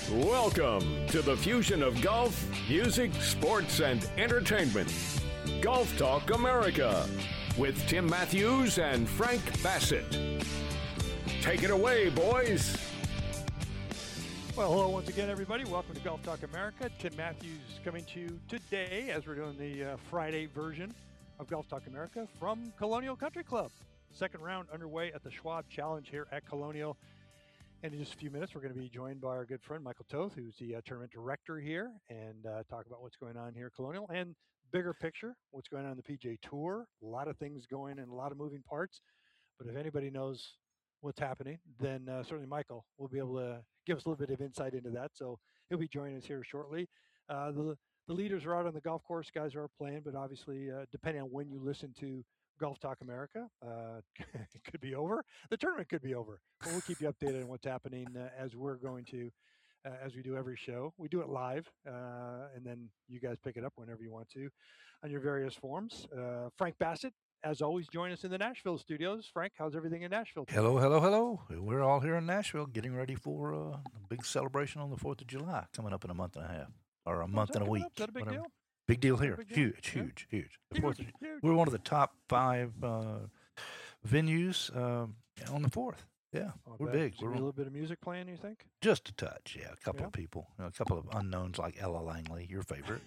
Welcome to the fusion of golf, music, sports, and entertainment. Golf Talk America with Tim Matthews and Frank Bassett. Take it away, boys. Well, hello once again, everybody. Welcome to Golf Talk America. Tim Matthews coming to you today as we're doing the Friday version of Golf Talk America from Colonial Country Club. Second round underway at the Schwab Challenge here at Colonial. And in just a few minutes, we're going to be joined by our good friend Michael Toth, who's the tournament director here, and talk about what's going on here at Colonial and bigger picture, what's going on the PGA Tour. A lot of things going and a lot of moving parts. But if anybody knows what's happening, then certainly Michael will be able to give us a little bit of insight into that. So he'll be joining us here shortly. The leaders are out on the golf course, guys are playing, but obviously, depending on when you listen to Golf Talk America, it could be over. The tournament could be over, but we'll keep you updated on what's happening as we're going to, as we do every show. We do it live, and then you guys pick it up whenever you want to on your various forms. Frank Bassett, as always, join us in the Nashville studios. Frank, how's everything in Nashville? Hello. We're all here in Nashville getting ready for a big celebration on the 4th of July coming up in a month and a half, or a month and a week. Is that a big deal? Big deal here. Big deal. Huge. Huge. We're one of the top 5 venues on the 4th. Yeah, we're big. We're a little bit of music playing, you think? Just a touch, yeah. A couple of people, a couple of unknowns like Ella Langley, your favorite.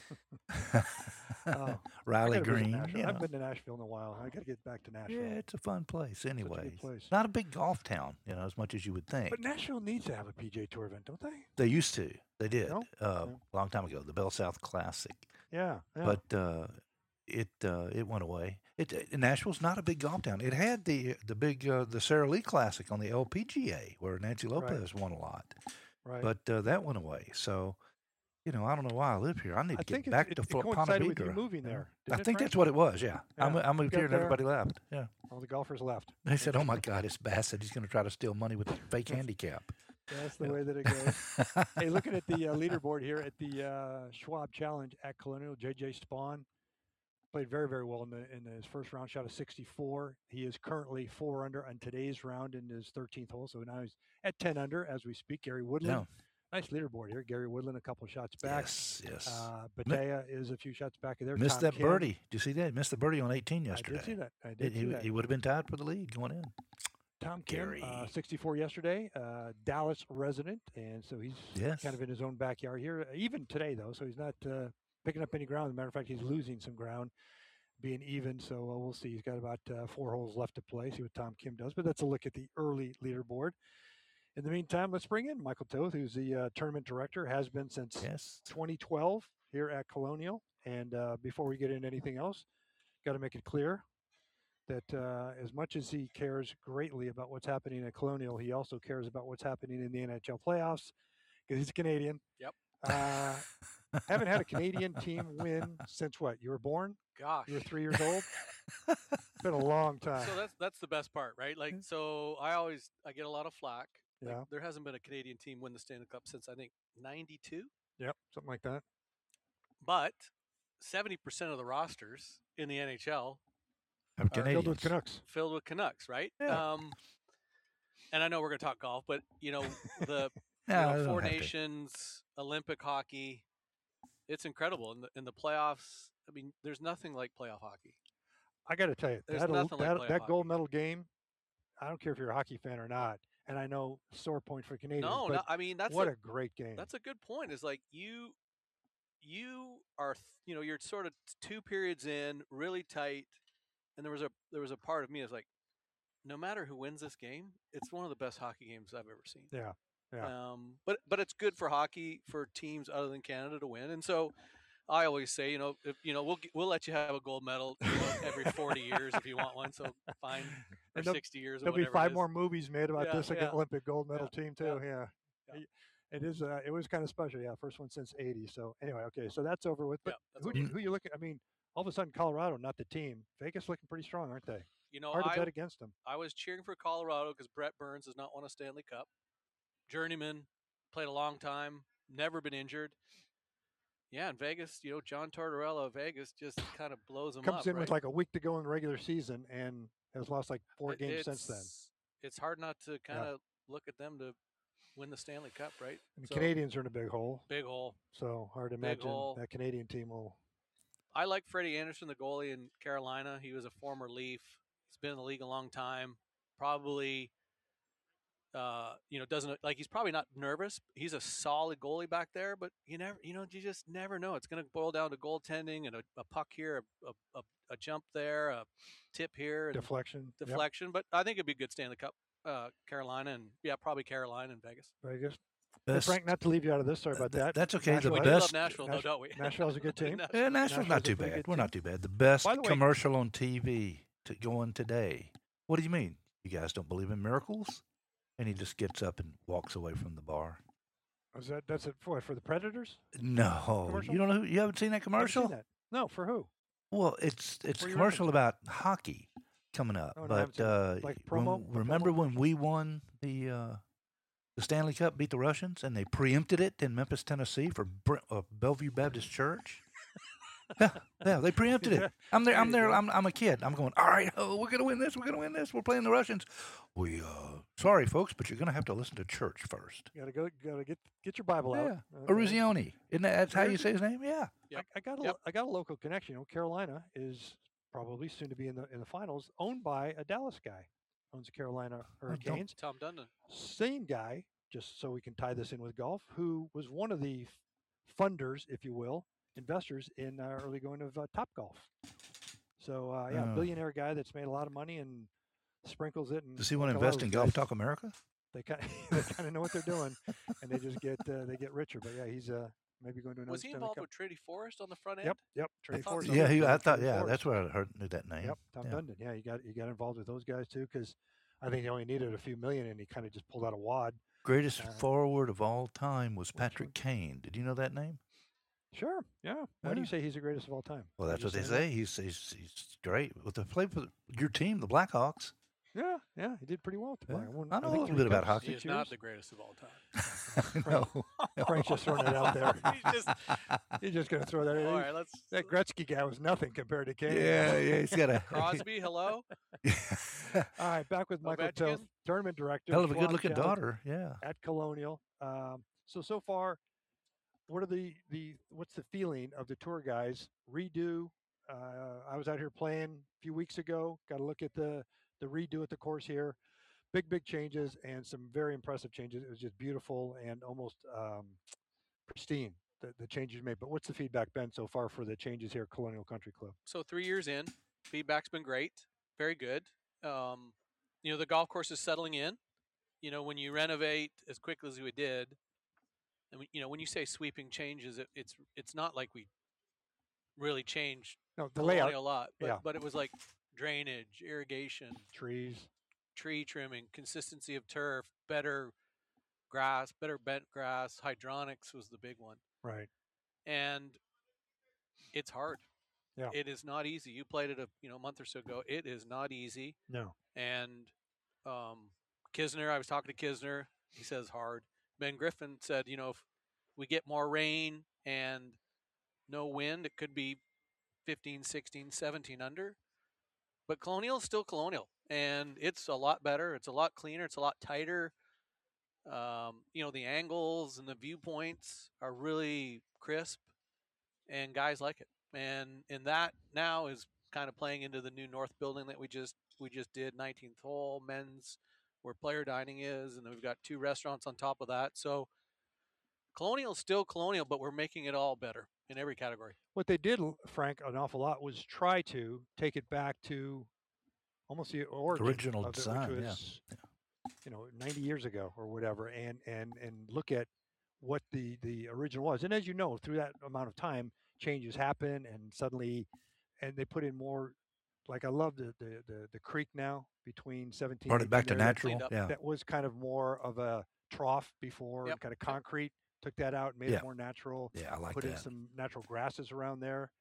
Riley Green. I haven't been to Nashville in a while. I got to get back to Nashville. Yeah, it's a fun place anyway. Place. Not a big golf town, as much as you would think. But Nashville needs to have a PGA Tour event, don't they? They used to. They did. No? A long time ago, the Bell South Classic. Yeah. But it went away. Nashville's not a big golf town. It had the big the Sara Lee Classic on the LPGA where Nancy Lopez won a lot. Right. But that went away. So, I don't know why I live here. I need to get back to Ponte Vedra. With you moving there. I think that's what it was. Yeah. I moved here and everybody left. Yeah. All the golfers left. They said, "Oh my God, it's Bassett. He's going to try to steal money with a fake handicap." That's the way that it goes. Hey, looking at the leaderboard here at the Schwab Challenge at Colonial, J.J. Spaun played very, very well in his first round, shot a 64. He is currently 4 under on today's round in his 13th hole, so now he's at 10 under as we speak. Gary Woodland, nice leaderboard here. Gary Woodland a couple of shots back. Yes. Batea is a few shots back of there. Missed that birdie. Did you see that? Missed the birdie on 18 yesterday. I did see that. He would have been tied for the lead going in. Tom Kim, 64 yesterday, Dallas resident, and so he's kind of in his own backyard here. Even today, though, so he's not picking up any ground. As a matter of fact, he's losing some ground, being even. So we'll see. He's got about 4 holes left to play. See what Tom Kim does. But that's a look at the early leaderboard. In the meantime, let's bring in Michael Toth, who's the tournament director, has been since 2012 here at Colonial. And before we get into anything else, got to make it clear that as much as he cares greatly about what's happening at Colonial, he also cares about what's happening in the NHL playoffs because he's a Canadian. Yep. Haven't had a Canadian team win since what? You were born? Gosh. You were 3 years old? It's been a long time. So that's the best part, right? Like, so I get a lot of flack. Yeah. There hasn't been a Canadian team win the Stanley Cup since, I think, 92. Yep, something like that. But 70% of the rosters in the NHL are filled with Canucks. Filled with Canucks, right? Yeah. And I know we're going to talk golf, but, the 4 Nations, Olympic hockey, it's incredible. In the playoffs, I mean, there's nothing like playoff hockey. I got to tell you, that gold medal game, I don't care if you're a hockey fan or not, and I know sore point for Canadians. No, I mean, that's a great game. That's a good point. It's like you are, you're sort of 2 periods in, really tight, and there was a part of me that's like, no matter who wins this game, it's one of the best hockey games I've ever seen. Yeah. But it's good for hockey for teams other than Canada to win, and so I always say, we'll let you have a gold medal every 40 years if you want one. So fine, or 60 years. There'll be 5 more movies made about this Olympic gold medal team too. Yeah. It is. It was kind of special. Yeah, first one since '80. So anyway, okay, so that's over with. But who you look at? I mean, all of a sudden, Colorado, not the team. Vegas looking pretty strong, aren't they? Hard to bet against them. I was cheering for Colorado because Brett Burns has not won a Stanley Cup. Journeyman, played a long time, never been injured. Yeah, in Vegas, John Tortorella of Vegas just kind of blows them up. Comes in with like a week to go in the regular season and has lost like 4 games since then. It's hard not to kind of look at them to win the Stanley Cup, right? And the So, Canadians are in a big hole, big hole. so hard to Big imagine hole. that Canadian team will. I like Freddie Anderson, the goalie in Carolina. He was a former Leaf. He's been in the league a long time. Probably, doesn't like he's probably not nervous. He's a solid goalie back there, but you just never know. It's going to boil down to goaltending and a puck here, a jump there, a tip here, and Deflection. deflection. But I think it'd be a good Stanley Cup, Carolina, and probably Carolina and Vegas. Vegas. Hey, Frank, not to leave you out of this. Sorry about that. That's okay. Nashville, The We do love best. Nashville, though, don't we? Nashville's a good team. Yeah, Nashville's Nashville's not a too pretty bad. good We're team. not too bad. The best By the way- commercial on TV going today. What do you mean? You guys don't believe in miracles? And he just gets up and walks away from the bar. That's it for the Predators? No, Commercial? you don't know. You haven't seen that Haven't commercial? seen that. No, for who? Well, it's a Where you commercial about hockey coming up. Oh, no, I haven't but seen it. Like promo? A remember promo when we won the Stanley Cup, beat the Russians, and they preempted it in Memphis, Tennessee for Bellevue Baptist Church? yeah, they preempted it. I'm there. I'm there. I'm a kid. I'm going. All right, we're gonna win this. We're gonna win this. We're playing the Russians. We sorry, folks, but you're gonna have to listen to church first. You gotta get your Bible out. Yeah, Eruzione. Isn't that's how you say his name? Yeah. Yep. I got Yep. I got a local connection. Carolina is probably soon to be in the finals, owned by a Dallas guy. Owns the Carolina Hurricanes. Tom Dundon. Same guy, just so we can tie this in with golf, who was one of the funders, if you will, investors in early going of Topgolf. So billionaire guy that's made a lot of money and sprinkles it. And Does he want to invest in Golf Talk America? They kind of know what they're doing, and they just get richer. But yeah, he's maybe going to another. Was he Stanley involved Cup. with Trinity Forest on the front end? Yep. Trey thought Forrest. so. Yeah, I thought. Trey Yeah, Forrest. that's where I knew that name. Yep, Tom Yeah. Dundon. Yeah, you got involved with those guys too, because I think he only needed a few million, and he kind of just pulled out a wad. Greatest Uh, forward of all time was which one? Patrick Kane. Did you know that name? Sure. Yeah. Why do you Yeah. say he's the greatest of all time? Well, Are that's you what they saying say. He's great. With the play for your team, the Blackhawks. that? Yeah, he did pretty well. At the Yeah. Black. Won, I know a think, little 3 bit about cups, hockey. He 6 is not years. the greatest of all time. no. Frank's just throwing it out there. He's just, He's just going to throw that in. all right, let's. That Gretzky guy was nothing compared to Kane. Yeah, he's got a Crosby, hello. All right, back with Michael Toth, Ovechkin? tournament director. hell of a Schwab good-looking Challenge daughter. Yeah. at Colonial. So far, what are what's the feeling of the tour guys? Redo. I was out here playing a few weeks ago. Got to look at the redo at the course here. Big changes and some very impressive changes. It was just beautiful and almost pristine. The changes made. But what's the feedback been so far for the changes here at Colonial Country Club? So 3 years in, feedback's been great, very good. The golf course is settling in. When you renovate as quickly as we did, and when you say sweeping changes, it's not like we really changed No, the Colonial layout, a lot, yeah. but it was like drainage, irrigation, trees. tree trimming, consistency of turf, better grass, better bent grass, hydronics was the big one. Right. And it's hard. Yeah. It is not easy. You played it a month or so ago. It is not easy. No. And Kisner, I was talking to Kisner. He says hard. Ben Griffin said, if we get more rain and no wind, it could be 15, 16, 17 under. But Colonial is still Colonial, and it's a lot better. It's a lot cleaner. It's a lot tighter. The angles and the viewpoints are really crisp, and guys like it. And that now is kind of playing into the new north building that we just did, 19th hole men's, where player dining is, and then we've got 2 restaurants on top of that. So Colonial is still Colonial, but we're making it all better in every category. What they did, Frank, an awful lot was try to take it back to almost the origin Original of it, design, which yeah. was, 90 years ago or whatever, and look at what the original was. And as you know, through that amount of time, changes happen, and suddenly, and they put in more. Like I love the creek now between 17. Brought it back to 18 area. natural. Cleaned up. Yeah. That was kind of more of a trough before, Yep. kind of concrete. Took that out, made Yeah. it more natural. Yeah, I like Put in that. some natural grasses around there.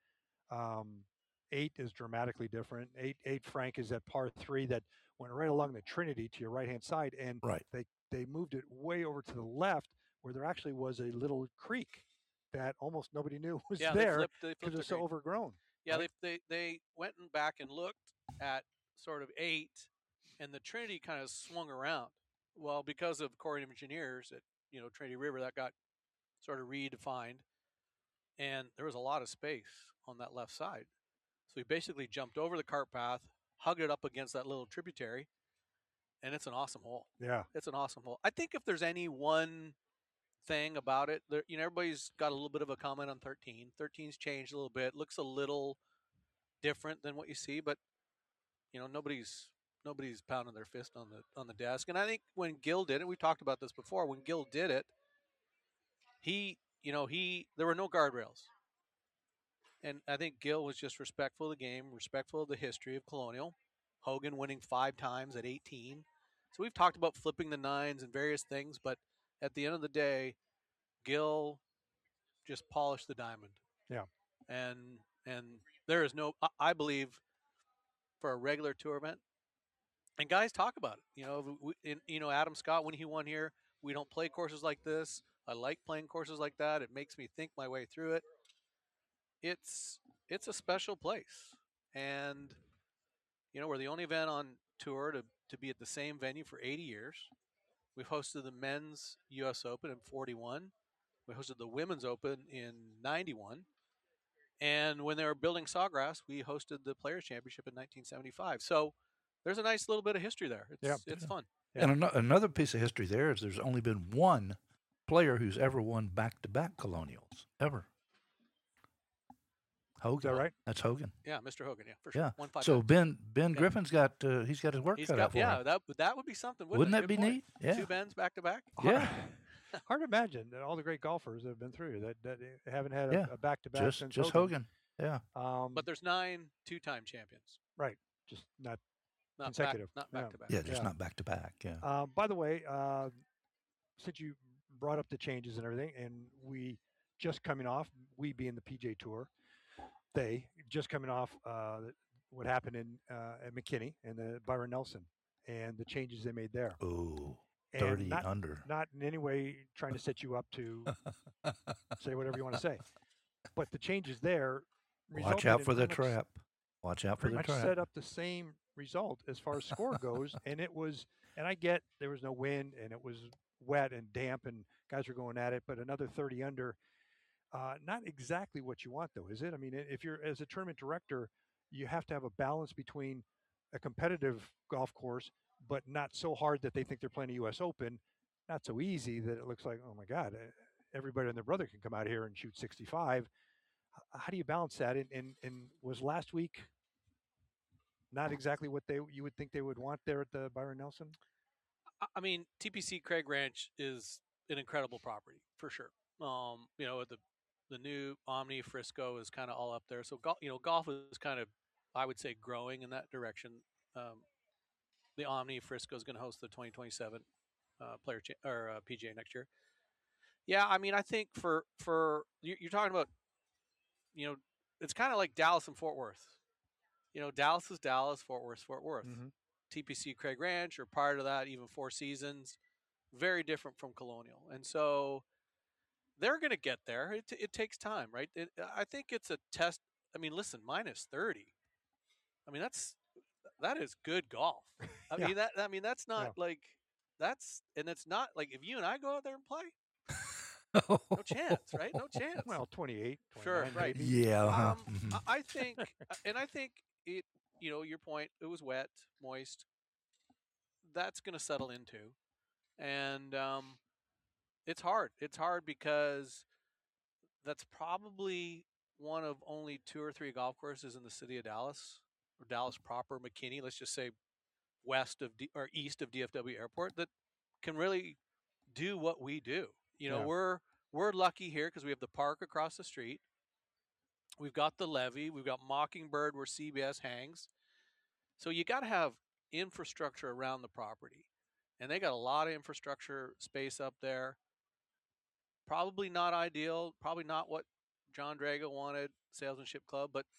8 is dramatically different. 8 Frank is that par 3 that went right along the Trinity to your right hand side, and Right. they moved it way over to the left where there actually was a little creek that almost nobody knew was Yeah, there they because flipped it was the so green. overgrown. Yeah, right? they went back and looked at sort of 8, and the Trinity kind of swung around Well, because of Corps of Engineers at Trinity River, that got sort of redefined, and there was a lot of space on that left side. So we basically jumped over the cart path, hugged it up against that little tributary, and it's an awesome hole. Yeah. It's an awesome hole. I think if there's any one thing about it, everybody's got a little bit of a comment on 13. 13's changed a little bit, looks a little different than what you see, but nobody's pounding their fist on the desk. And I think when Gil did it, we talked about this before. When Gil did it, there were no guardrails. And I think Gil was just respectful of the game, respectful of the history of Colonial. Hogan winning 5 times at 18. So we've talked about flipping the nines and various things, but at the end of the day, Gil just polished the diamond. Yeah. And there is no, I believe, for a regular tour event, and guys talk about it. Adam Scott, when he won here, we don't play courses like this. I like playing courses like that. It makes me think my way through it. It's a special place, and we're the only event on tour to be at the same venue for 80 years. We've hosted the men's U.S. Open in 41. We hosted the women's Open in 91. And when they were building Sawgrass, we hosted the Players Championship in 1975. So there's a nice little bit of history there. It's fun. Yeah. And another piece of history there is there's only been one player who's ever won back-to-back Colonials, ever. Hogan. Is that right? That's Hogan. Yeah, Mr. Hogan. Yeah, for sure. Yeah. 1-5. So Ben Griffin's got he's got his work cut out for him. Yeah, that would be something. Wouldn't that Good be point. neat? Yeah. 2 Bens back to back. Yeah. Hard to imagine that all the great golfers that have been through that haven't had a back-to-back since just Hogan. Yeah. But there's 9 2-time champions. Right. Just not Not consecutive. Not back to back. Yeah, just not back to back. Yeah. By the way, since you brought up the changes and everything, and we just coming off, we being the PJ Tour, they just coming off what happened at McKinney and the Byron Nelson and the changes they made there. Ooh, And 30 under. Not in any way trying to set you up to say whatever you want to say, but the changes there. Watch out for the trap. Watch out for the trap. Set up the same result as far as score goes, and it was. And I get there was no wind, and it was wet and damp, and guys were going at it. But another 30 under, not exactly what you want, though, is it? I mean, if you're as a tournament director, you have to have a balance between a competitive golf course, but not so hard that they think they're playing a U.S. Open, not so easy that it looks like, oh my God, everybody and their brother can come out here and shoot 65. How do you balance that? And was last week not exactly what you would think they would want there at the Byron Nelson? I mean, TPC Craig Ranch is an incredible property for sure. The new Omni Frisco is kind of all up there. So golf is kind of, I would say, growing in that direction. The Omni Frisco is going to host the 2027 PGA next year. Yeah, I mean, I think for you're talking about, it's kind of like Dallas and Fort Worth. Dallas is Dallas, Fort Worth, Fort Worth. Mm-hmm. TPC Craig Ranch, or prior to that, even Four Seasons, very different from Colonial. And so they're going to get there. It takes time, right? I think it's a test. I mean, listen, minus 30. I mean, that is good golf. I mean, that's not like that's, and it's not like if you and I go out there and play, no chance, right? No chance. Well, 28. Sure, right. Maybe. Yeah. I think it, your point, it was wet, moist. That's going to settle into. And it's hard. It's hard because that's probably one of only 2 or 3 golf courses in the city of Dallas, or Dallas proper, McKinney, let's just say west of or east of DFW Airport, that can really do what we do. We're lucky here because we have the park across the street. We've got the levee. We've got Mockingbird where CBS hangs. So you got to have infrastructure around the property. And they got a lot of infrastructure space up there. Probably not ideal. Probably not what John Drago wanted, Salesmanship Club. But,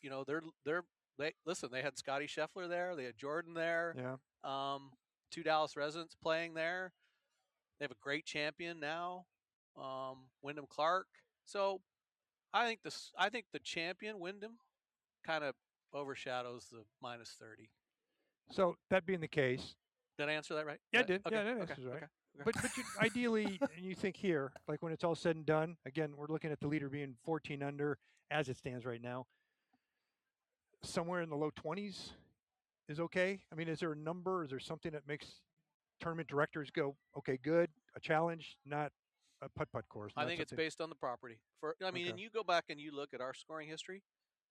they had Scotty Scheffler there. They had Jordan there. Yeah. 2 Dallas residents playing there. They have a great champion now, Wyndham Clark. So I think the champion, Wyndham, kind of overshadows the minus 30. So that being the case, Did I answer that right? Yeah, I Right? did. Okay. Yeah, that Okay. answers right. Okay. Okay. But you, ideally, and you think here, like when it's all said and done, again, we're looking at the leader being 14 under as it stands right now. Somewhere in the low 20s is okay. I mean, is there a number? Is there something that makes tournament directors go, okay, good, a challenge, not a putt-putt course? I Not think it's something. based on the property. I mean, Okay. and you go back and you look at our scoring history,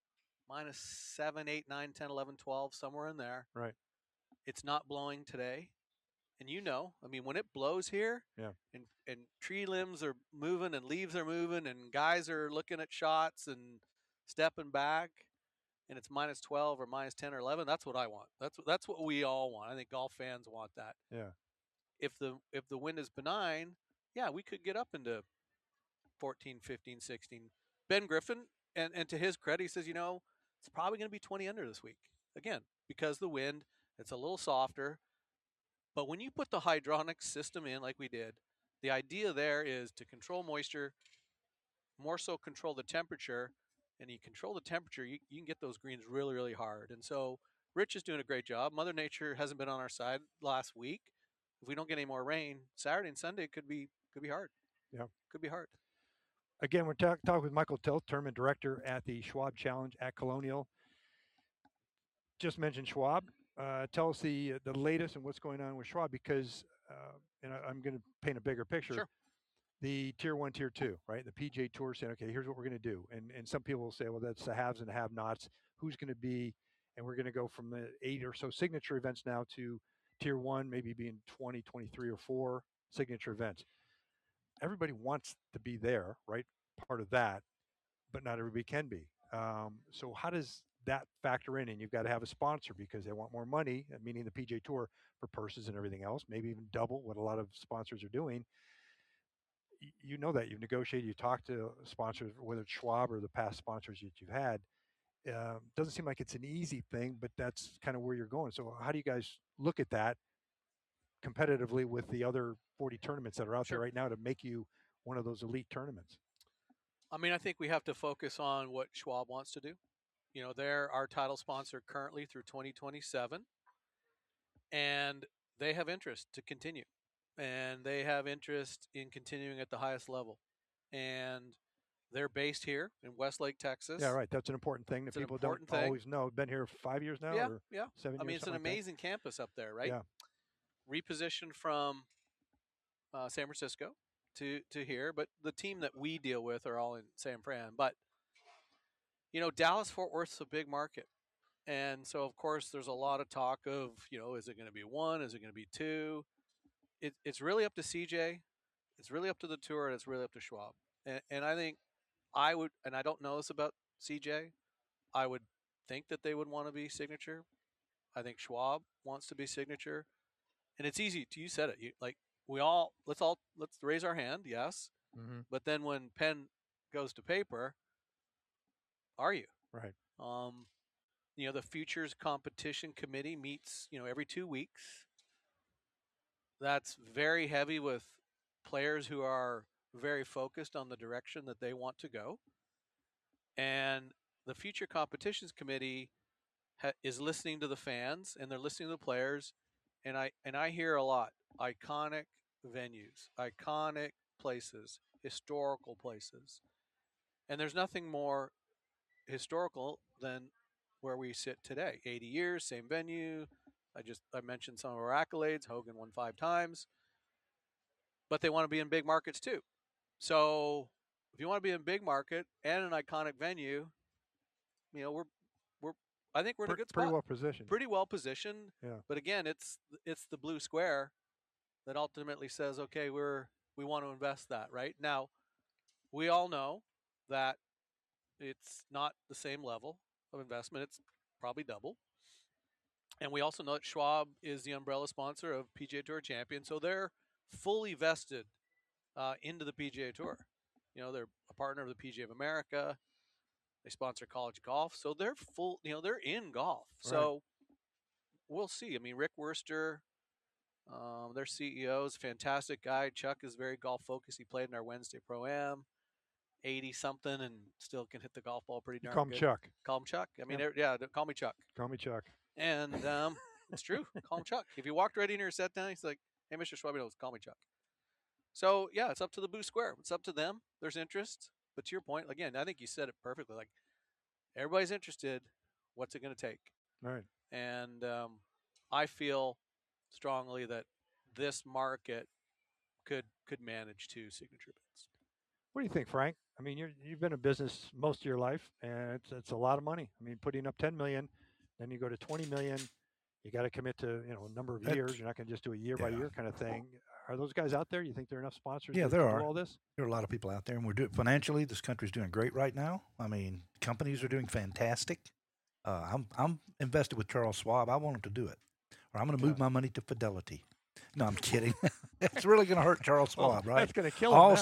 -7, 8, 9, 10, 11, 12, somewhere in there. Right. It's not blowing today. And I mean, when it blows here, Yeah. and tree limbs are moving and leaves are moving and guys are looking at shots and stepping back, and it's -12 or -10 or 11, that's what I want. That's what we all want. I think golf fans want that. Yeah. If the wind is benign, yeah, we could get up into 14, 15, 16. Ben Griffin, and to his credit, he says, it's probably going to be 20 under this week. Again, because the wind, it's a little softer. But when you put the hydronic system in like we did, the idea there is to control moisture, more so control the temperature. And you control the temperature, you can get those greens really, really hard. And so Rich is doing a great job. Mother Nature hasn't been on our side last week. If we don't get any more rain, Saturday and Sunday could be hard. Yeah. Could be hard. Again, we're talking with Michael Tilth, tournament director at the Schwab Challenge at Colonial. Just mentioned Schwab. Tell us the latest and what's going on with Schwab, because and I'm going to paint a bigger picture. Sure. The tier 1, tier 2, right? The PGA Tour saying, okay, here's what we're going to do. And some people will say, well, that's the haves and the have-nots. Who's going to be, and we're going to go from the 8 or so signature events now to tier 1, maybe being 20, 23 or 4 signature events. Everybody wants to be there, right? Part of that, but not everybody can be. So how does that factor in? And you've got to have a sponsor because they want more money, meaning the PGA Tour, for purses and everything else, maybe even double what a lot of sponsors are doing. You know that you've negotiated, you talk to sponsors, whether it's Schwab or the past sponsors that you've had. Doesn't seem like it's an easy thing, but that's kind of where you're going. So how do you guys look at that competitively with the other 40 tournaments that are out there right now to make you one of those elite tournaments? I mean, I think we have to focus on what Schwab wants to do. They're our title sponsor currently through 2027, and they have interest to continue, and they have interest in continuing at the highest level, and they're based here in Westlake, Texas. Yeah, right. That's an important thing that people don't always know. Been here 5 years now, or 7 years? I mean, it's an amazing campus up there, right? Yeah. Repositioned from San Francisco to here, but the team that we deal with are all in San Fran. But Dallas-Fort Worth's a big market, and so of course there's a lot of talk of is it going to be 1? Is it going to be 2? It's really up to CJ, it's really up to the tour, and it's really up to Schwab. And I think I would, and I don't know this about CJ, I would think that they would want to be signature. I think Schwab wants to be signature, and it's easy. You said it. Let's raise our hand, yes. Mm-hmm. But then when pen goes to paper, are you? Right. The Futures Competition Committee meets, every 2 weeks. That's very heavy with players who are very focused on the direction that they want to go. And the Future Competitions Committee is listening to the fans, and they're listening to the players. And I hear a lot: iconic venues, iconic places, historical places. And there's nothing more historical than where we sit today. 80 years, same venue. I mentioned some of our accolades. Hogan won 5 times. But they want to be in big markets too. So if you want to be in a big market and an iconic venue, I think we're in a good spot. Pretty well positioned. Pretty well positioned. Yeah. But again, it's the blue square that ultimately says, okay, we want to invest that right now. We all know that it's not the same level of investment. It's probably double. And we also know that Schwab is the umbrella sponsor of PGA Tour Champion, so they're fully vested into the PGA Tour. They're a partner of the PGA of America. They sponsor college golf, so they're full. They're in golf. Right. So we'll see. I mean, Rick Wurster, their CEO, is a fantastic guy. Chuck is very golf focused. He played in our Wednesday Pro-Am, 80-something, and still can hit the golf ball pretty darn good. Call him Chuck. Call him Chuck. I mean, yeah, call me Chuck. Call me Chuck. And It's true. Call him Chuck. If you walked right in here, sat down, he's like, "Hey, Mr. Schwabino, call me Chuck." So yeah, it's up to the Boo Square. It's up to them. There's interest, but to your point, again, I think you said it perfectly. Like everybody's interested. What's it going to take? Right. And I feel strongly that this market could manage 2 signature events. What do you think, Frank? I mean, you've been in business most of your life, and it's a lot of money. I mean, putting up 10 million, then you go to 20 million. You got to commit to a number of years. You're not going to just do a year by year kind of thing. Are those guys out there? You think there are enough sponsors? Yeah, to there do are. all this? There are a lot of people out there, and we're doing financially. This country's doing great right now. I mean, companies are doing fantastic. I'm invested with Charles Schwab. I want him to do it, or I'm going to move my money to Fidelity. No, I'm kidding. It's really going to hurt Charles Schwab, right? That's going to kill him all now,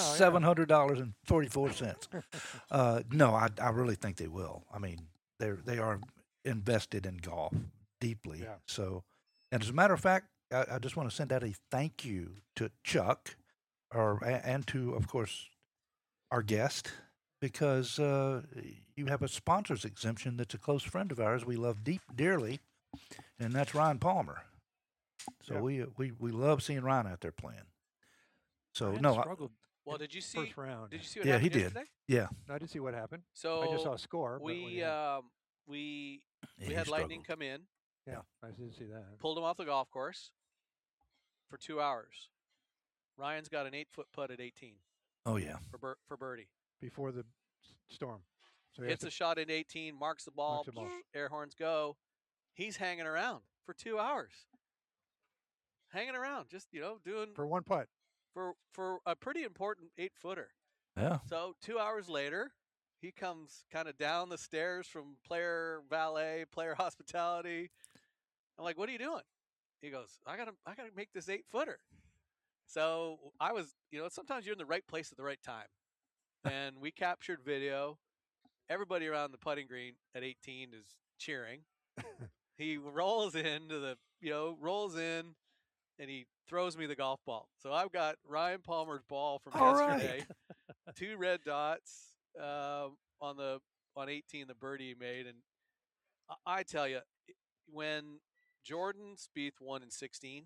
$700.44. No, I really think they will. I mean, they are invested in golf deeply. Yeah. So, and as a matter of fact, I just want to send out a thank you to Chuck, and to, of course, our guest, because you have a sponsor's exemption that's a close friend of ours we love dearly, and that's Ryan Palmer. So we love seeing Ryan out there playing. So Ryan struggled. Well, did you see? First round? Did you see what happened he did. yesterday? Yeah. No, I didn't see what happened. So I just saw a score. We He had Lightning struggled. come in, yeah, I didn't see that. pulled him off the golf course for 2 hours. Ryan's got an 8-foot putt at 18 Oh yeah. for birdie. Before the storm. So he Hits has a shot at 18, marks the ball, Marks the ball. air horns go. He's hanging around for 2 hours. Hanging around, just doing for one putt. for a pretty important 8-footer. Yeah. So 2 hours later, he comes kind of down the stairs from player valet, player hospitality. I'm like, "What are you doing?" He goes, I gotta make this 8-footer. So I was, sometimes you're in the right place at the right time. And we captured video. Everybody around the putting green at 18 is cheering. He rolls into rolls in, and he throws me the golf ball. So I've got Ryan Palmer's ball from yesterday. 2 red dots on 18, the birdie he made. And I tell you, when Jordan Spieth won in 16,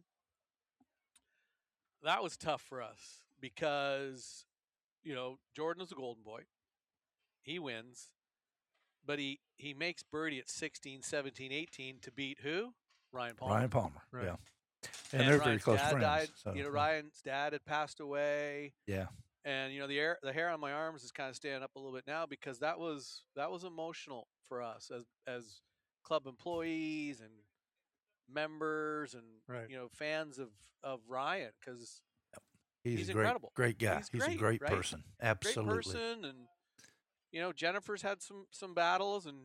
that was tough for us because, Jordan was a golden boy. He wins, but he makes birdie at 16, 17, 18 to beat who? Ryan Palmer. Ryan Palmer. Right. Yeah. And they're very Ryan's close dad friends. died. So, Ryan's dad had passed away. Yeah. And the hair on my arms is kind of standing up a little bit now because that was emotional for us as club employees and members and Right. fans of Ryan, because he's a incredible. Great guy. He's a great, great right? person. Absolutely. Great person, and Jennifer's had some battles, and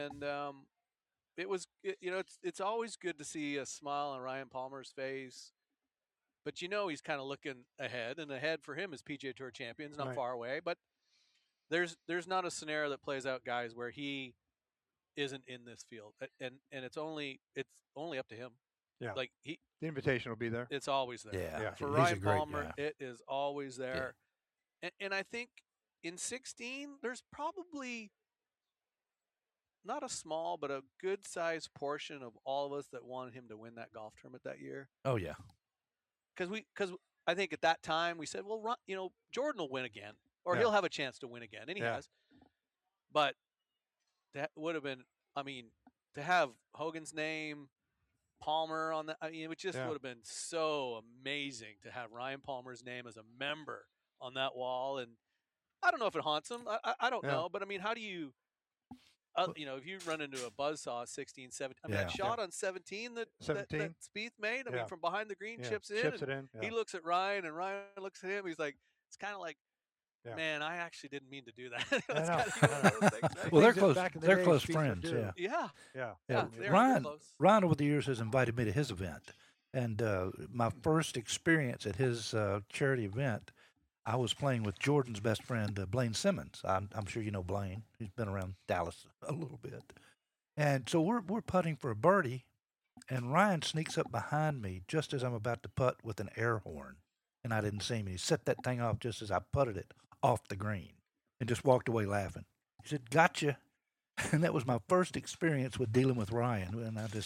it was it's always good to see a smile on Ryan Palmer's face. But he's kind of looking ahead, and ahead for him is PGA Tour champions, not Right. far away. But there's not a scenario that plays out, guys, where he isn't in this field, and it's only up to him. Yeah. Like The invitation will be there. it's always there. Yeah. For he's Ryan a great Palmer, guy. it is always there. And I think in 16, there's probably not a small, but a good-sized portion of all of us that wanted him to win that golf tournament that year. Oh yeah. Because I think at that time we said, well, Jordan will win again, or Yeah. he'll have a chance to win again, and he Yeah. has. But that would have been, to have Hogan's name, Palmer on that, it just Yeah. would have been so amazing to have Ryan Palmer's name as a member on that wall. And I don't know if it haunts him. I don't Yeah. know, but how do you? If you run into a buzzsaw at 16, 17, that Yeah. shot on 17 that 17? Spieth made, Yeah. from behind the green, Yeah. chips in. Chips and it in. He Yeah. looks at Ryan, and Ryan looks at him. He's like, it's kind of like, Yeah. man, I actually didn't mean to do that. I That's know. kind of one of those things, right? Well, they're Things that close. back in the They're day close Spieth would friends. do. Yeah. Yeah. Yeah. Yeah, they're Ryan close. Ryan over the years has invited me to his event, and my first experience at his charity event, I was playing with Jordan's best friend, Blaine Simmons. I'm sure you know Blaine. He's been around Dallas a little bit. And so we're putting for a birdie, and Ryan sneaks up behind me just as I'm about to putt with an air horn, and I didn't see him. He set that thing off just as I putted it off the green and just walked away laughing. He said, "Gotcha." And that was my first experience with dealing with Ryan, and I just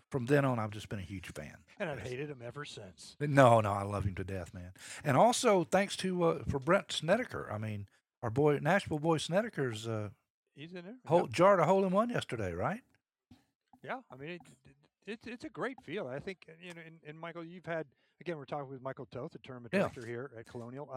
from then on, I've just been a huge fan. And I've hated him ever since. No, I love him to death, man. And also, thanks to for Brent Snedeker. I mean, our boy Nashville boy Snedeker's He's in there. jarred a hole in one yesterday, right? Yeah, I mean, it's a great feel. I think and Michael, you've had again. We're talking with Michael Toth, the tournament director here at Colonial.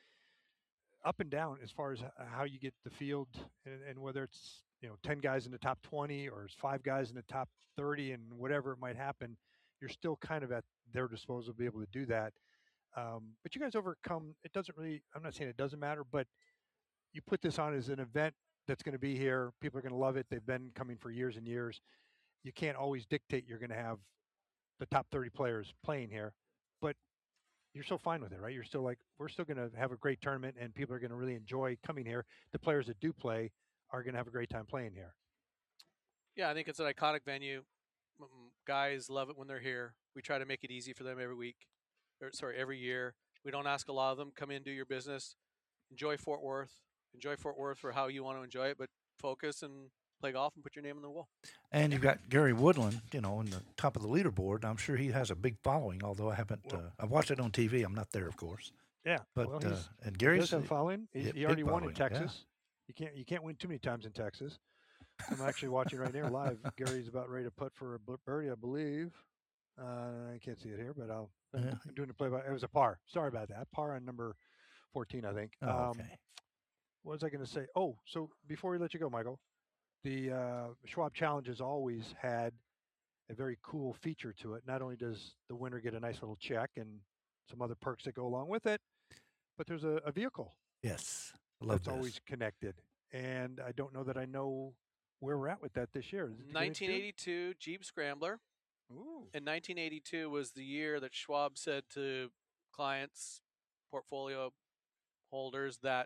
Up and down as far as how you get the field, and whether it's 10 guys in the top 20 or it's 5 guys in the top 30, and whatever it might happen, you're still kind of at their disposal to be able to do that. But you guys overcome. It doesn't really. I'm not saying it doesn't matter, but you put this on as an event that's going to be here. People are going to love it. They've been coming for years and years. You can't always dictate you're going to have the top 30 players playing here, but you're so fine with it, right? You're still like, we're still going to have a great tournament and people are going to really enjoy coming here. The players that do play are going to have a great time playing here. Yeah, I think it's an iconic venue. Guys love it when they're here. We try to make it easy for them every year. We don't ask a lot of them, come in, do your business, enjoy Fort Worth for how you want to enjoy it, but focus and play golf and put your name on the wall. And you've got Gary Woodland, in the top of the leaderboard. I'm sure he has a big following, although I haven't. I've watched it on TV. I'm not there, of course. Yeah, but and he Gary's does have following. He already won in Texas. Yeah. You can't win too many times in Texas. I'm actually watching right now live. Gary's about ready to putt for a birdie, I believe. I can't see it here, but I'm doing the play-by. It was a par. Sorry about that. Par on number 14, I think. Okay. What was I going to say? Oh, so before we let you go, Michael, the Schwab Challenge has always had a very cool feature to it. Not only does the winner get a nice little check and some other perks that go along with it, but there's a vehicle. Yes, I love that's this. Always connected. And I don't know that I know where we're at with that this year. 1982 Jeep Scrambler. Ooh. And 1982 was the year that Schwab said to clients, portfolio holders, that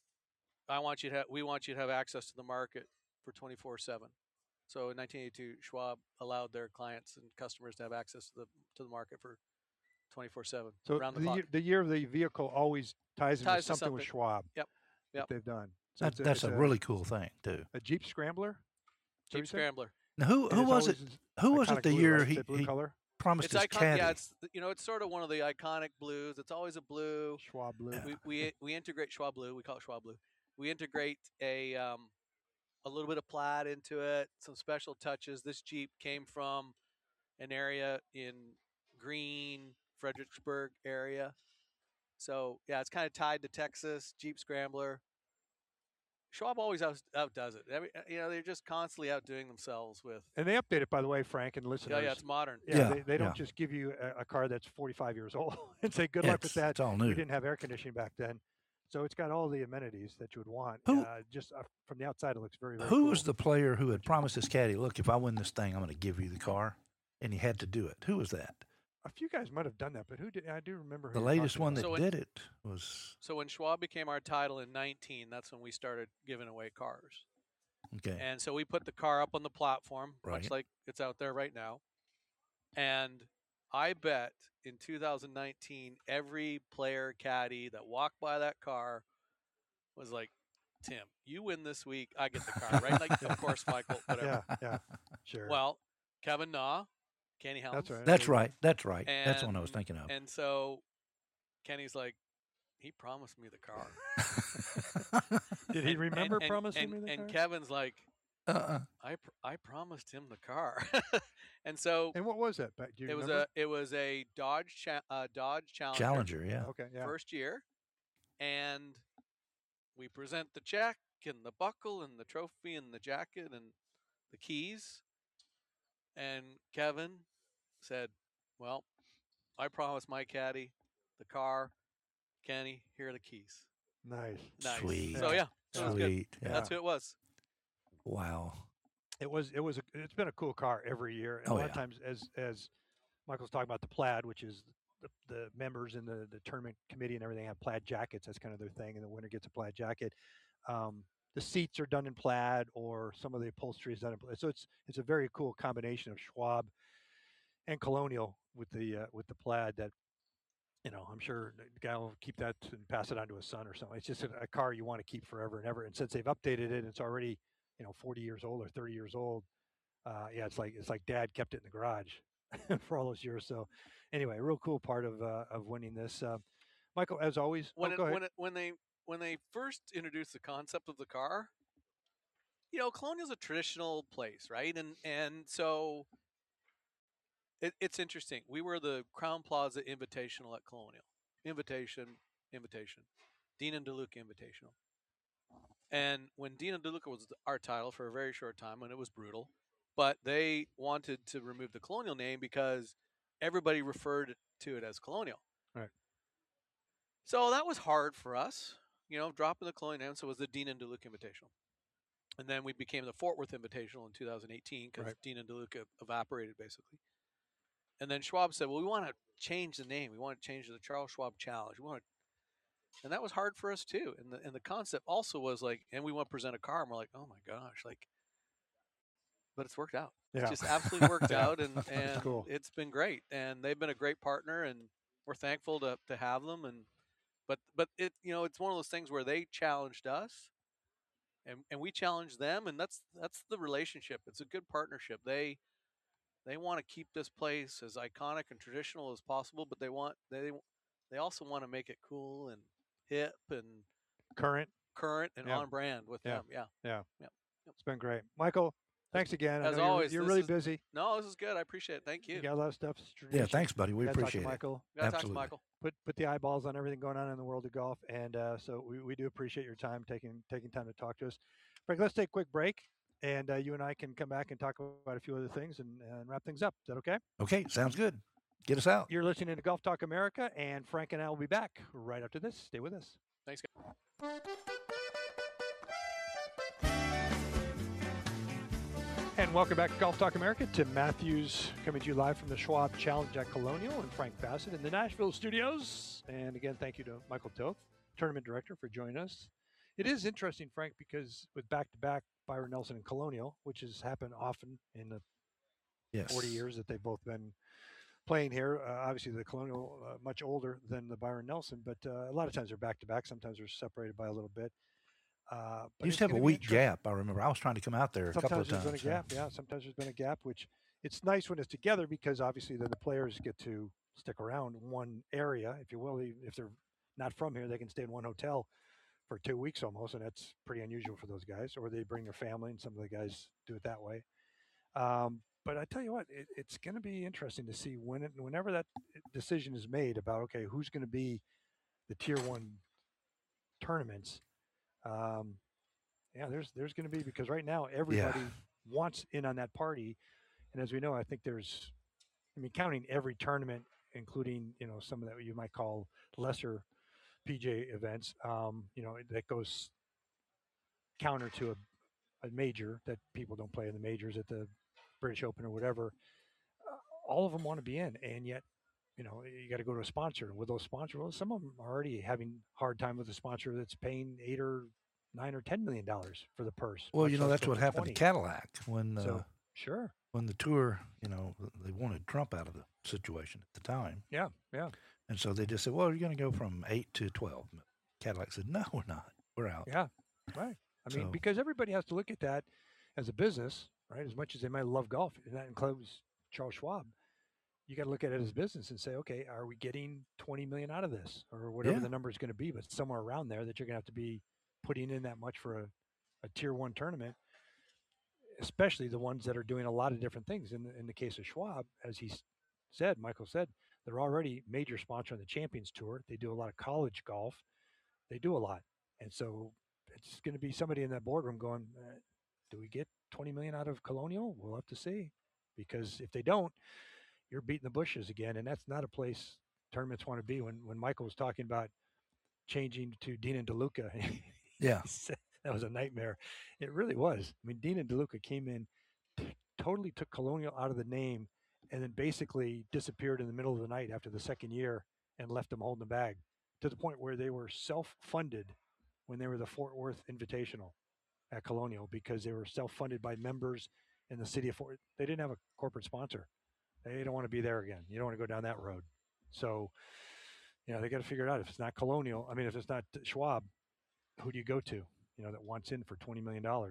we want you to have access to the market for 24/7. So in 1982, Schwab allowed their clients and customers to have access to the market for 24/7. So around the clock. The year of the vehicle always ties into something with Schwab. Yep. That they've done. So that's a really cool thing too. A Jeep Scrambler. Jeep Scrambler. Now, who was it? Who was it the blue, year right? he color? promised his caddy? Yeah, it's sort of one of the iconic blues. It's always a blue. Schwab blue. We integrate Schwab blue. We call it Schwab blue. We integrate a little bit of plaid into it, some special touches. This Jeep came from an area in Green, Fredericksburg area. So, yeah, it's kind of tied to Texas, Jeep Scrambler. Schwab always outdoes it. They're just constantly outdoing themselves with. And they update it, by the way, Frank and listeners. Yeah, it's modern. Yeah, they don't just give you a car that's 45 years old and say, good luck with that. It's all new. We didn't have air conditioning back then. So it's got all the amenities that you would want. Just from the outside, it looks very, very Who cool. was the player who had promised his caddy, look, if I win this thing, I'm going to give you the car? And he had to do it. Who was that? A few guys might have done that, but who did? I do remember. The latest one that did it was. So when Schwab became our title in 19, that's when we started giving away cars. Okay. And so we put the car up on the platform, right. much like it's out there right now. And I bet in 2019, every player caddy that walked by that car was like, Tim, you win this week, I get the car, right? Like, of course, Michael, whatever. Yeah, sure. Well, Kevin Na, Kenny Helms. That's right. That's right. And, that's the one I was thinking of. And so Kenny's like, he promised me the car. Did he remember promising me the car? And Kevin's like, I promised him the car. And so. And what was that? Do you remember? It was a Dodge Challenger. Challenger, yeah. Okay, yeah. First year, and we present the check and the buckle and the trophy and the jacket and the keys. And Kevin said, well, I promised my caddy the car. Kenny, here are the keys. Nice. Sweet. So, yeah. Sweet. Yeah. That's who it was. Wow. It's been a cool car every year. And a lot of times, as Michael's talking about the plaid, which is the members in the tournament committee and everything have plaid jackets. That's kind of their thing. And the winner gets a plaid jacket. The seats are done in plaid, or some of the upholstery is done in plaid. So it's a very cool combination of Schwab and Colonial with the plaid that, I'm sure the guy will keep that and pass it on to his son or something. It's just a car you want to keep forever and ever. And since they've updated it, it's already, 40 years old or 30 years old. Yeah, it's like Dad kept it in the garage for all those years. So anyway, a real cool part of winning this. Michael, as always. when Go ahead. when they first introduced the concept of the car, you know, Colonial's a traditional place, right? And so it's interesting. We were the Crown Plaza Invitational at Colonial. Invitation. Dean and DeLuca Invitational. And when Dean and DeLuca was our title for a very short time, when it was brutal, but they wanted to remove the Colonial name because everybody referred to it as Colonial. Right. So that was hard for us, you know, dropping the Colonial name. So it was the Dean and DeLuca Invitational. And then we became the Fort Worth Invitational in 2018 because Dean and DeLuca evaporated basically. And then Schwab said, "Well, we want to change the name. We want to change the Charles Schwab Challenge. We want to," and that was hard for us too. And the concept also was like, and we want to present a car, and we're like, "Oh my gosh!" Like, but it's worked out. Yeah. It's just absolutely worked out, and cool. It's been great. And they've been a great partner, and we're thankful to have them. And but it, you know, it's one of those things where they challenged us, and we challenged them, and that's the relationship. It's a good partnership. They want to keep this place as iconic and traditional as possible, but they also want to make it cool and hip and Current and Yeah. on brand with Yeah. them. Yeah. Yeah. Yep. It's been great. Michael, thanks again. I As know always, you're this really is- busy. No, this is good. I appreciate it. Thank you. You got a lot of stuff. Yeah, thanks, buddy. We Gotta talk to appreciate it. Michael. Gotta talk to Absolutely. Michael. Put the eyeballs on everything going on in the world of golf, and so we do appreciate your time taking time to talk to us. Frank, let's take a quick break, and you and I can come back and talk about a few other things and wrap things up. Is that okay? Okay, sounds good. Get us out. You're listening to Golf Talk America, and Frank and I will be back right after this. Stay with us. Thanks, guys. And welcome back to Golf Talk America. Tim Matthews coming to you live from the Schwab Challenge at Colonial, and Frank Bassett in the Nashville studios. And again, thank you to Michael Toth, tournament director, for joining us. It is interesting, Frank, because with back-to-back Byron Nelson and Colonial, which has happened often in the Yes. 40 years that they've both been playing here. Obviously, the Colonial much older than the Byron Nelson, but a lot of times they're back-to-back. Sometimes they're separated by a little bit. But Used it's to have a gonna be week interesting. gap. I remember I was trying to come out there a couple of Sometimes there's times. been a gap. Yeah, sometimes there's been a gap, which it's nice when it's together because obviously then the players get to stick around one area, if you will. If they're not from here, they can stay in one hotel for 2 weeks almost, and that's pretty unusual for those guys. Or they bring their family, and some of the guys do it that way. But I tell you what, it's going to be interesting to see whenever that decision is made about, okay, who's going to be the tier one tournaments. Yeah, there's going to be, because right now everybody wants in on that party, and as we know, I think counting every tournament, including some of that you might call lesser PGA events, that goes counter to a major that people don't play in the majors at the British Open or whatever. All of them want to be in, and yet you got to go to a sponsor. And with those sponsors, well, some of them are already having a hard time with a sponsor that's paying $8 or $9 or $10 million for the purse. Well, that's what happened to Cadillac when sure, when the tour, they wanted Trump out of the situation at the time. Yeah. And so they just said, well, you're going to go from 8 to 12. Cadillac said, no, we're not. We're out. Yeah, right. I mean, because everybody has to look at that as a business, right? As much as they might love golf, and that includes Charles Schwab, you got to look at it as business and say, okay, are we getting 20 million out of this, or whatever the number is going to be, but somewhere around there that you're going to have to be putting in that much for a tier one tournament, especially the ones that are doing a lot of different things. In the case of Schwab, as Michael said, they're already major sponsor on the Champions Tour. They do a lot of college golf. They do a lot. And so it's going to be somebody in that boardroom going, do we get 20 million out of Colonial? We'll have to see, because if they don't, you're beating the bushes again. And that's not a place tournaments want to be. When Michael was talking about changing to Dean and DeLuca, yeah, that was a nightmare. It really was. I mean, Dean and DeLuca came in, totally took Colonial out of the name, and then basically disappeared in the middle of the night after the second year and left them holding the bag, to the point where they were self-funded when they were the Fort Worth Invitational at Colonial, because they were self-funded by members in the city of Fort Worth. They didn't have a corporate sponsor. They don't want to be there again. You don't want to go down that road. So, they got to figure it out. If it's not Colonial, if it's not Schwab, who do you go to, that wants in for $20 million?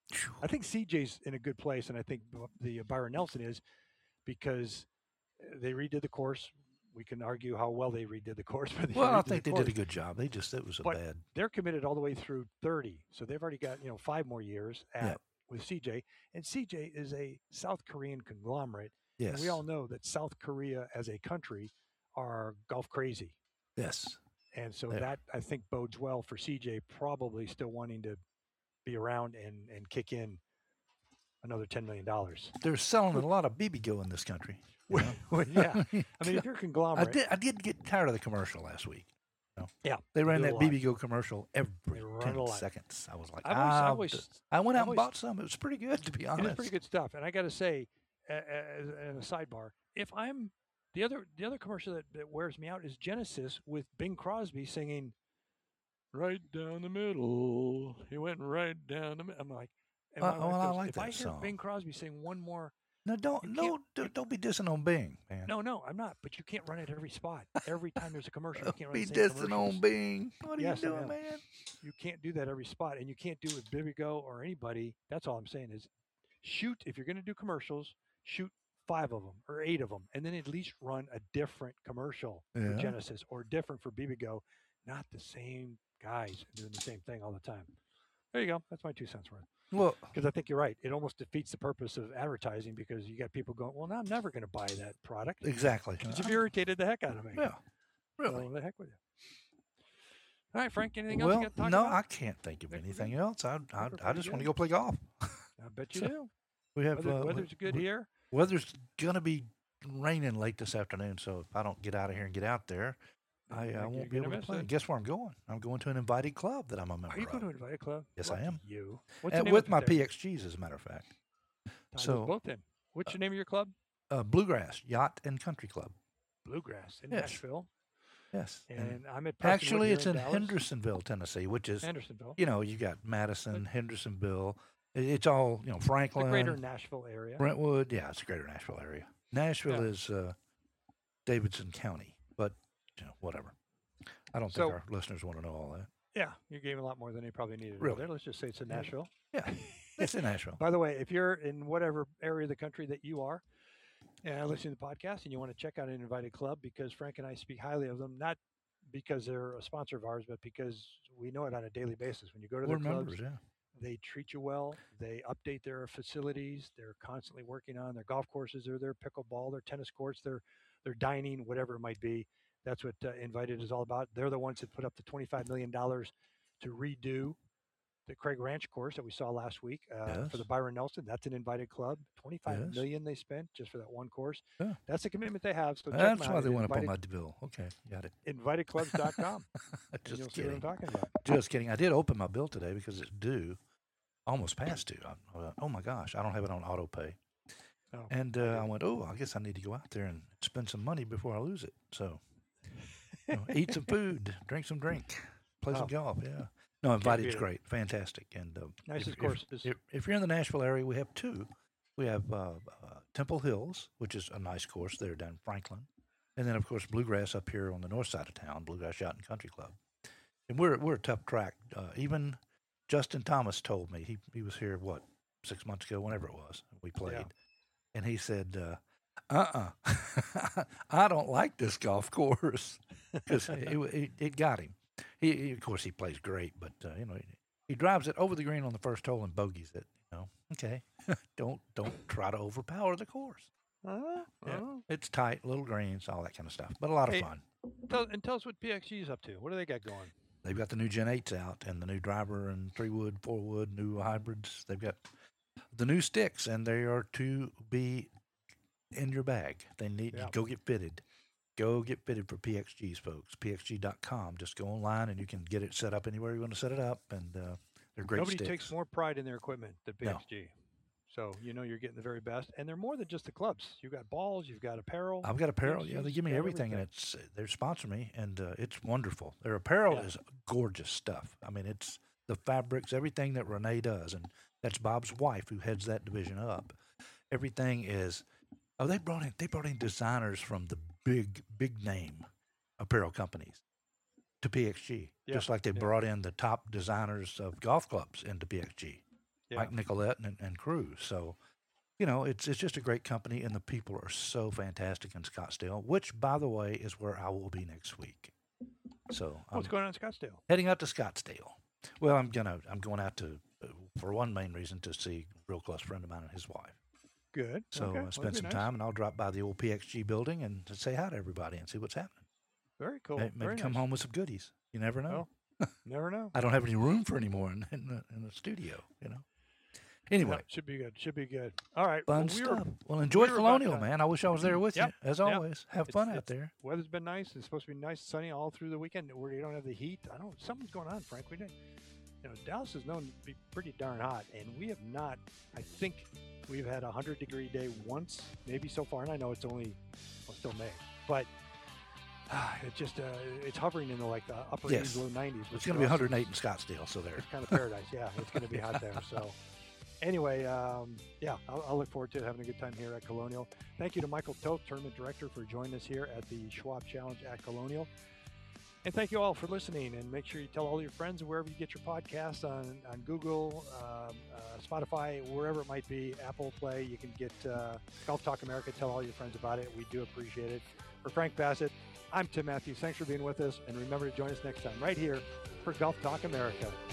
I think CJ's in a good place, and I think the Byron Nelson is because they redid the course. We can argue how well they redid the course, but Well, I redid think the they did course. a good job. It was a But bad. they're committed all the way through 30, so they've already got 5 more years Yeah. with CJ. And CJ is a South Korean conglomerate, and Yes. we all know that South Korea as a country are golf crazy. Yes. And so They are. that I think bodes well for CJ, probably still wanting to be around and kick in another $10 million. They're selling a lot of BBGO in this country. you know? Well, yeah. I mean, if you're a conglomerate, I did get tired of the commercial last week. yeah, They ran do a that lot. BBGO commercial every They run 10 a lot. seconds. I was like, I I went out and always- bought some. It was pretty good, to be It honest. is pretty good stuff. And I got to say, as a sidebar, if I'm the other commercial that wears me out is Genesis with Bing Crosby singing right down the middle. He went right down the middle. I'm like, and my wife I goes, like if that I hear song. Bing Crosby sing one more, No, you can't- don't be dissing on Bing, man. no, I'm not. But you can't run it every spot. Every time there's a commercial, you Don't can't run be the same dissing commercials. on Bing. What are Yes, I you doing, am. man? You can't do that every spot, and you can't do it with Bibigo or anybody. That's all I'm saying is shoot, if you're going to do commercials, shoot 5 of them or 8 of them, and then at least run a different commercial for Yeah. Genesis or different for Bibigo, not the same guys doing the same thing all the time. There you go. That's my 2 cents worth. Well, Because I think you're right. It almost defeats the purpose of advertising because you got people going, well, no, I'm never going to buy that product. exactly. Because you've irritated the heck out of me. Yeah, really. So the heck with you. All right, Frank, anything else Well, you got to talk no, about? I can't think of Think we're anything good? else. I we're I pretty just want to good. go play golf. I bet you So, do. We have Weather's good here. Weather's gonna be raining late this afternoon, so if I don't get out of here and get out there, I You're won't be gonna able to miss play. it. Guess where I'm going? I'm going to an invited club that I'm a member Are you going to of. invite a club? Yes, I Lucky am. You. What's the And name with of my it there? PXGs, as a matter of fact. Tie those so- both in. What's the name of your club? Bluegrass Yacht and Country Club. Bluegrass in Yes. Nashville. Yes. And I'm at Prestonwood actually, here it's in Dallas. Hendersonville, Tennessee, which is Hendersonville. you got Madison, Hendersonville. It's all The Franklin, greater Nashville area. Brentwood. Yeah, it's the greater Nashville area. Nashville Yeah. is Davidson County, but whatever. I don't So- think our listeners want to know all that. Yeah, you gave a lot more than they probably needed. Really? There. Let's just say it's in Yeah. Nashville. Yeah, it's in Nashville. By the way, if you're in whatever area of the country that you are and listening to the podcast and you want to check out an invited club, because Frank and I speak highly of them, not because they're a sponsor of ours, but because we know it on a daily basis. When you go to We're their clubs, members, yeah. they treat you well. They update their facilities. They're constantly working on their golf courses or their pickleball, their tennis courts, their dining, whatever it might be. That's what Invited is all about. They're the ones that put up the $25 million to redo the Craig Ranch course that we saw last week for the Yes. Byron Nelson. That's an invited club. $25 Yes. million they spent just for that one course. Yeah. That's the commitment they have. So check That's them why out they at went up on my bill. Okay, got it. invitedclubs.com. and you'll Just see what I'm kidding. talking about. Just kidding. I did open my bill today because it's due, almost past due. Oh my gosh, I don't have it on auto pay. Oh, And I went, I guess I need to go out there and spend some money before I lose it. So, eat some food, drink some drink, play some Oh. golf. Yeah. No, Invited's beat it. great, fantastic. And Nicest courses. if you're in the Nashville area, we have 2. We have Temple Hills, which is a nice course there down in Franklin, and then of course Bluegrass up here on the north side of town, Bluegrass Yacht and Country Club. And we're a tough track. Even Justin Thomas told me he was here 6 months ago, whenever it was we played, and he said, I don't like this golf course because it got him. He of course he plays great, but he drives it over the green on the first hole and bogeys it. Okay, don't try to overpower the course. Yeah. It's tight, little greens, all that kind of stuff, but a lot of Hey, fun. Tell us what PXG is up to. What do they got going? They've got the new Gen 8s out and the new driver and 3-wood, 4-wood, new hybrids. They've got the new sticks, and they are to be in your bag. They need Yeah. to go get fitted. Go get fitted for PXGs, folks. PXG.com. Just go online and you can get it set up anywhere you want to set it up, and they're great Nobody sticks. takes more pride in their equipment than No. PXG. So you're getting the very best, and they're more than just the clubs. You've got balls, you've got apparel. I've got apparel. Yeah, they PXG's give me got everything, and they sponsor me, and it's wonderful. Their apparel Yeah. is gorgeous stuff. I mean, it's the fabrics, everything that Renee does, and that's Bob's wife who heads that division up. Everything is. Oh, they brought in designers from the big name apparel companies to PXG, Yeah, just like they yeah. brought in the top designers of golf clubs into PXG. Yeah. Mike Nicolette and crew. So, it's just a great company, and the people are so fantastic in Scottsdale, which, by the way, is where I will be next week. So what's going on in Scottsdale? Heading out to Scottsdale. Well, I'm going out to for one main reason to see a real close friend of mine and his wife. Good. So okay. spend some time, and I'll drop by the old PXG building and say hi to everybody and see what's happening. Very cool. Maybe Very come home with some goodies. You never know. Well, never know. I don't have any room for any more in the studio. Anyway, should be good. Should be good. All right. Fun stuff. Well, enjoy Colonial, man. I wish I was there with Yep, you, as yep. always. Have fun out there. Weather's been nice. It's supposed to be nice, sunny all through the weekend. Where you don't have the heat. Something's going on, Frank. We didn't. Dallas is known to be pretty darn hot, and we have not. I think we've had a 100-degree day once, maybe so far, and I know it's only still May, but it's just it's hovering in the upper 80s, low 90s. It's going to be 108 in Scottsdale, so there. It's kind of paradise. Yeah, it's going to be hot there. So. Anyway, I'll look forward to having a good time here at Colonial. Thank you to Michael Toth, Tournament Director, for joining us here at the Schwab Challenge at Colonial. And thank you all for listening. And make sure you tell all your friends wherever you get your podcasts on Google, Spotify, wherever it might be, Apple Play. You can get Golf Talk America. Tell all your friends about it. We do appreciate it. For Frank Bassett, I'm Tim Matthews. Thanks for being with us. And remember to join us next time right here for Golf Talk America.